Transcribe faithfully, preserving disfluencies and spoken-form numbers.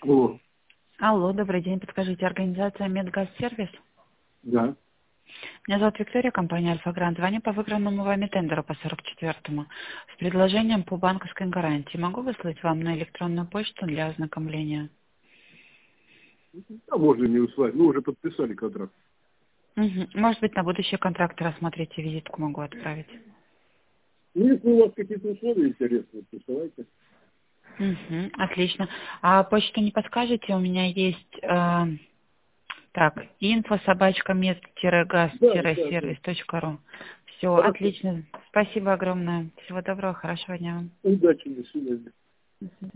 Алло. Алло, добрый день. Подскажите, организация Медгазсервис? Да. Меня зовут Виктория, компания Альфа-Грант. Звоню по выигранному вами тендеру по сорок четвёртому с предложением по банковской гарантии. Могу выслать вам на электронную почту для ознакомления? А можно не услать. Мы уже подписали контракт. Мгм. Может быть, на будущий контракт рассмотрите, визитку могу отправить. Ну, если у вас какие-то условия интересные, присылайте. Мгм. Отлично. А почту не подскажете? У меня есть э, так, инфо собачка мед газ Да, да, да. сервис точка ру. Все, Хорошо. отлично. Спасибо огромное. Всего доброго, хорошего дня вам. Удачи, до свидания.